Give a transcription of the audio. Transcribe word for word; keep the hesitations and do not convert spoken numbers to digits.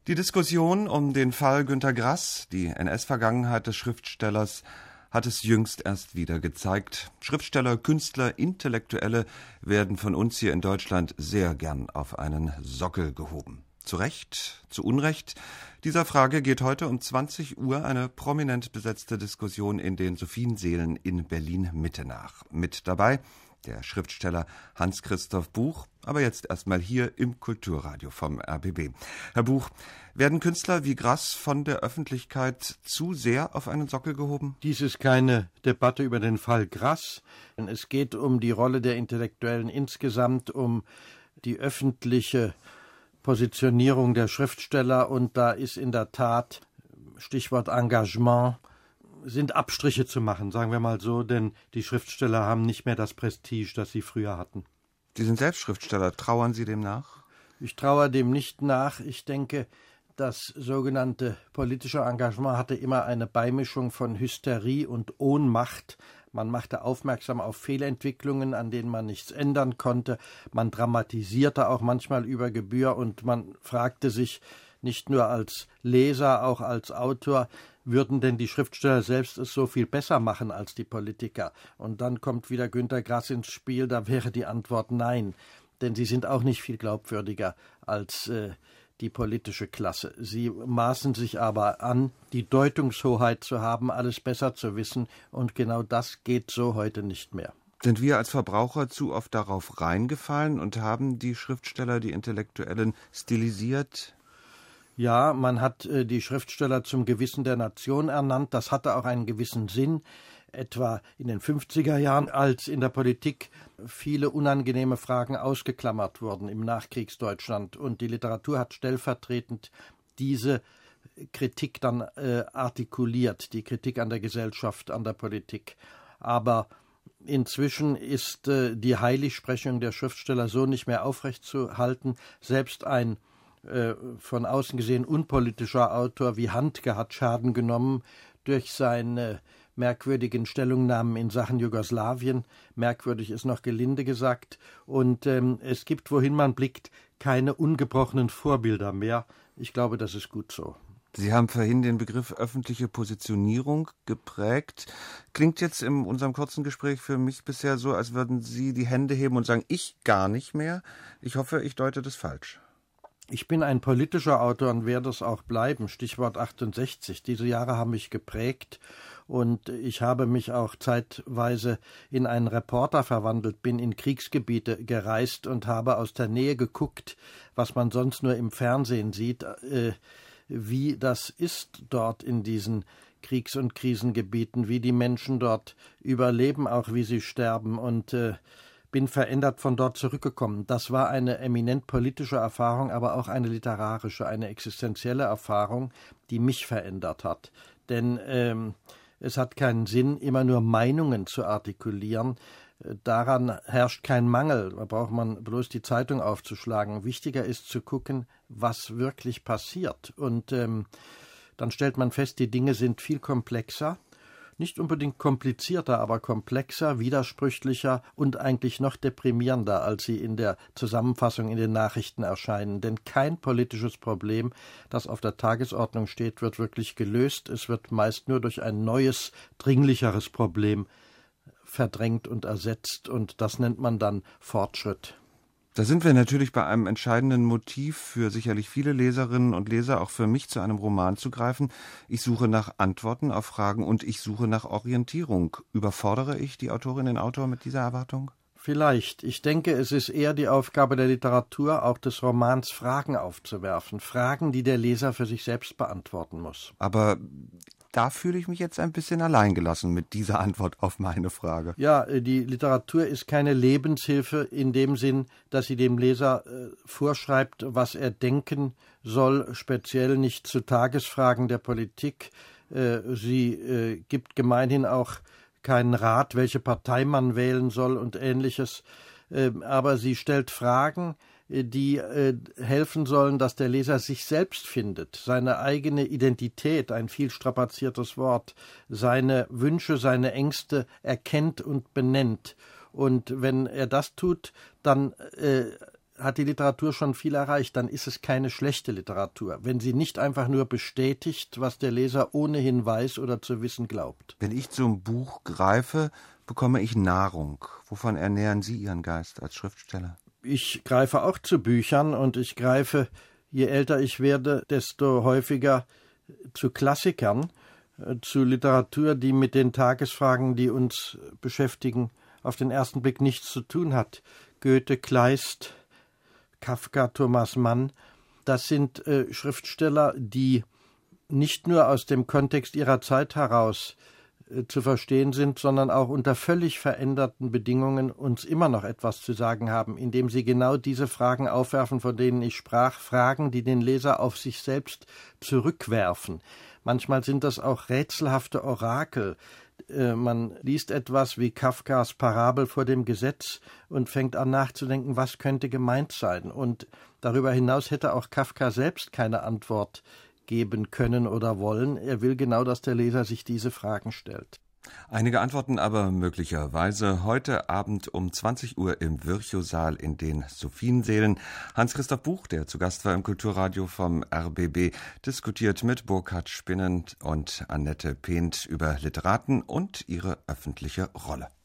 Die Diskussion um den Fall Günter Grass, die N S-Vergangenheit des Schriftstellers, hat es jüngst erst wieder gezeigt. Schriftsteller, Künstler, Intellektuelle werden von uns hier in Deutschland sehr gern auf einen Sockel gehoben. Zu Recht, zu Unrecht? Dieser Frage geht heute um zwanzig Uhr eine prominent besetzte Diskussion in den Sophienseelen in Berlin-Mitte nach. Mit dabei der Schriftsteller Hans-Christoph Buch, aber jetzt erstmal hier im Kulturradio vom R B B. Herr Buch, werden Künstler wie Grass von der Öffentlichkeit zu sehr auf einen Sockel gehoben? Dies ist keine Debatte über den Fall Grass. Es geht um die Rolle der Intellektuellen insgesamt, um die öffentliche Positionierung der Schriftsteller, und da ist in der Tat, Stichwort Engagement, sind Abstriche zu machen, sagen wir mal so, denn die Schriftsteller haben nicht mehr das Prestige, das sie früher hatten. Sie sind selbst Schriftsteller. Trauern Sie dem nach? Ich trauere dem nicht nach. Ich denke, das sogenannte politische Engagement hatte immer eine Beimischung von Hysterie und Ohnmacht. Man machte aufmerksam auf Fehlentwicklungen, an denen man nichts ändern konnte. Man dramatisierte auch manchmal über Gebühr und man fragte sich, nicht nur als Leser, auch als Autor, würden denn die Schriftsteller selbst es so viel besser machen als die Politiker? Und dann kommt wieder Günter Grass ins Spiel, da wäre die Antwort nein. Denn sie sind auch nicht viel glaubwürdiger als äh, die politische Klasse. Sie maßen sich aber an, die Deutungshoheit zu haben, alles besser zu wissen, und genau das geht so heute nicht mehr. Sind wir als Verbraucher zu oft darauf reingefallen und haben die Schriftsteller, die Intellektuellen stilisiert? Ja, man hat äh, die Schriftsteller zum Gewissen der Nation ernannt. Das hatte auch einen gewissen Sinn, etwa in den fünfziger Jahren, als in der Politik viele unangenehme Fragen ausgeklammert wurden im Nachkriegsdeutschland. Und die Literatur hat stellvertretend diese Kritik dann äh, artikuliert, die Kritik an der Gesellschaft, an der Politik. Aber inzwischen ist äh, die Heiligsprechung der Schriftsteller so nicht mehr aufrechtzuerhalten. Selbst ein von außen gesehen unpolitischer Autor wie Handke hat Schaden genommen durch seine merkwürdigen Stellungnahmen in Sachen Jugoslawien. Merkwürdig ist noch gelinde gesagt. Und ähm, es gibt, wohin man blickt, keine ungebrochenen Vorbilder mehr. Ich glaube, das ist gut so. Sie haben vorhin den Begriff öffentliche Positionierung geprägt. Klingt jetzt in unserem kurzen Gespräch für mich bisher so, als würden Sie die Hände heben und sagen, ich gar nicht mehr. Ich hoffe, ich deute das falsch. Ich bin ein politischer Autor und werde es auch bleiben. Stichwort achtundsechzig. Diese Jahre haben mich geprägt und ich habe mich auch zeitweise in einen Reporter verwandelt, bin in Kriegsgebiete gereist und habe aus der Nähe geguckt, was man sonst nur im Fernsehen sieht, äh, wie das ist dort in diesen Kriegs- und Krisengebieten, wie die Menschen dort überleben, auch wie sie sterben, und äh, bin verändert von dort zurückgekommen. Das war eine eminent politische Erfahrung, aber auch eine literarische, eine existenzielle Erfahrung, die mich verändert hat. Denn ähm, es hat keinen Sinn, immer nur Meinungen zu artikulieren. Daran herrscht kein Mangel. Da braucht man bloß die Zeitung aufzuschlagen. Wichtiger ist zu gucken, was wirklich passiert. Und ähm, dann stellt man fest, die Dinge sind viel komplexer. Nicht unbedingt komplizierter, aber komplexer, widersprüchlicher und eigentlich noch deprimierender, als sie in der Zusammenfassung in den Nachrichten erscheinen. Denn kein politisches Problem, das auf der Tagesordnung steht, wird wirklich gelöst. Es wird meist nur durch ein neues, dringlicheres Problem verdrängt und ersetzt. Und das nennt man dann Fortschritt. Da sind wir natürlich bei einem entscheidenden Motiv für sicherlich viele Leserinnen und Leser, auch für mich, zu einem Roman zu greifen. Ich suche nach Antworten auf Fragen und ich suche nach Orientierung. Überfordere ich die Autorin, den Autor mit dieser Erwartung? Vielleicht. Ich denke, es ist eher die Aufgabe der Literatur, auch des Romans, Fragen aufzuwerfen. Fragen, die der Leser für sich selbst beantworten muss. Aber da fühle ich mich jetzt ein bisschen alleingelassen mit dieser Antwort auf meine Frage. Ja, die Literatur ist keine Lebenshilfe in dem Sinn, dass sie dem Leser äh, vorschreibt, was er denken soll, speziell nicht zu Tagesfragen der Politik. Äh, sie äh, gibt gemeinhin auch keinen Rat, welche Partei man wählen soll und Ähnliches. Äh, aber sie stellt Fragen, die äh, helfen sollen, dass der Leser sich selbst findet, seine eigene Identität, ein viel strapaziertes Wort, seine Wünsche, seine Ängste erkennt und benennt. Und wenn er das tut, dann äh, hat die Literatur schon viel erreicht, dann ist es keine schlechte Literatur, wenn sie nicht einfach nur bestätigt, was der Leser ohnehin weiß oder zu wissen glaubt. Wenn ich zum Buch greife, bekomme ich Nahrung. Wovon ernähren Sie Ihren Geist als Schriftsteller? Ich greife auch zu Büchern und ich greife, je älter ich werde, desto häufiger zu Klassikern, zu Literatur, die mit den Tagesfragen, die uns beschäftigen, auf den ersten Blick nichts zu tun hat. Goethe, Kleist, Kafka, Thomas Mann, das sind äh, Schriftsteller, die nicht nur aus dem Kontext ihrer Zeit heraus äh, zu verstehen sind, sondern auch unter völlig veränderten Bedingungen uns immer noch etwas zu sagen haben, indem sie genau diese Fragen aufwerfen, von denen ich sprach, Fragen, die den Leser auf sich selbst zurückwerfen. Manchmal sind das auch rätselhafte Orakel. Man liest etwas wie Kafkas Parabel vor dem Gesetz und fängt an nachzudenken, was könnte gemeint sein. Und darüber hinaus hätte auch Kafka selbst keine Antwort geben können oder wollen. Er will genau, dass der Leser sich diese Fragen stellt. Einige Antworten aber möglicherweise heute Abend um zwanzig Uhr im Virchow-Saal in den Sophiensälen. Hans-Christoph Buch, der zu Gast war im Kulturradio vom R B B, diskutiert mit Burkhard Spinnend und Annette Pehnt über Literaten und ihre öffentliche Rolle.